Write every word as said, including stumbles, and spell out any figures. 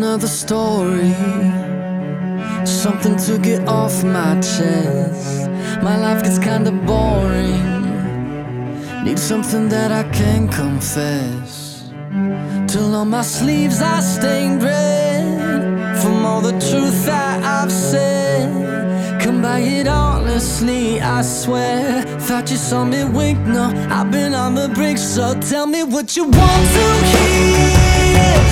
another story, something to get off my chest. My life gets kinda boring, need something that I can confess. Till on my sleeves are stained red from all the truth that I've said. Come by it honestly, I swear. Thought you saw me wink, no, I've been on the brink. So tell me what you want to hear.